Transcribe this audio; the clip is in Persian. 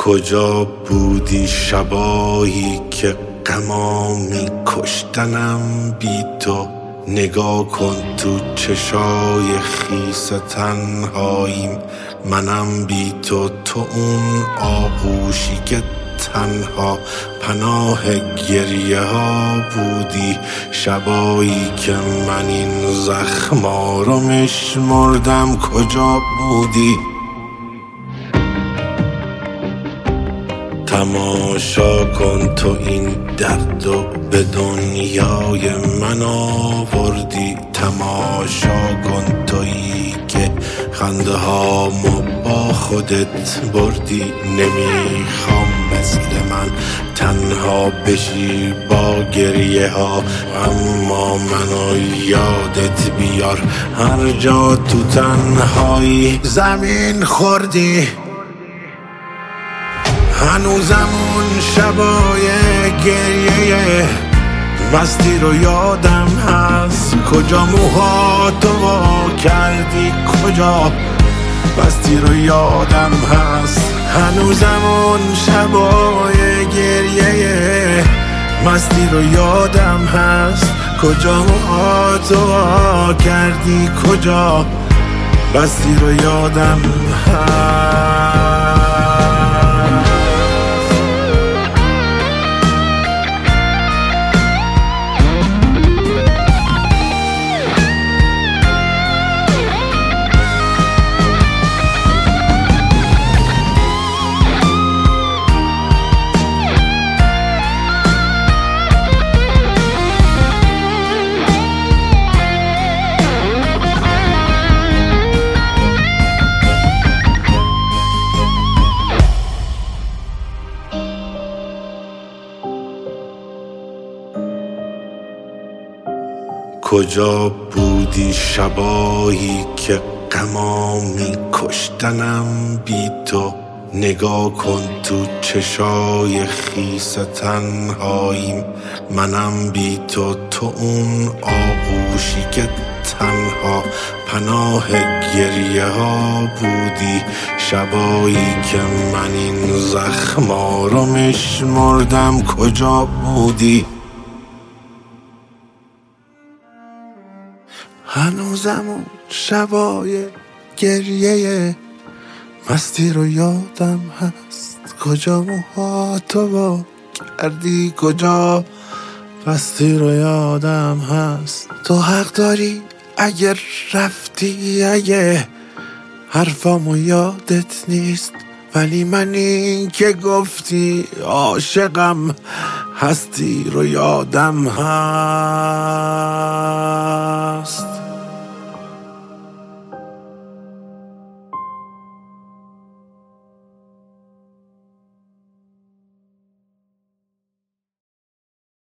کجا بودی شبایی که غمامی کشتنم بی تو؟ نگاه کن تو چشای خیس تنهاییم، منم بی تو، تو اون آغوشی که تنها پناه گریه ها بودی. شبایی که من این زخما رو میشمردم کجا بودی؟ تماشا کن تو این درد و به دنیای من آوردی. تماشا کن تویی که خنده هامو با خودت بردی. نمیخوام مثل من تنها بشی با گریه ها، اما منو یادت بیار هر جا تو تنهایی زمین خوردی. هنوزم اون شبای گریه مستی رو یادم هست. کجا موهاتو وا کردی، کجا بستی رو یادم هست. هنوزم اون شبای گریه مستی رو یادم هست. کجا موهاتو وا کردی، کجا بستی رو یادم هست. کجا بودی شبایی که غمامی کشتنم بی تو؟ نگاه کن تو چشای خیس تنهاییم، منم بی تو، تو اون آغوشی که تنها پناه گریه ها بودی. شبایی که من این زخما رو میشمردم کجا بودی؟ هنوزم اون شبای گریه مستی رو یادم هست. کجا موهاتو وا کردی، کجا بستی رو یادم هست. تو حق داری اگر رفتی، اگه حرفامو یادت نیست، ولی من این که گفتی عاشقم هستی رو یادم هست.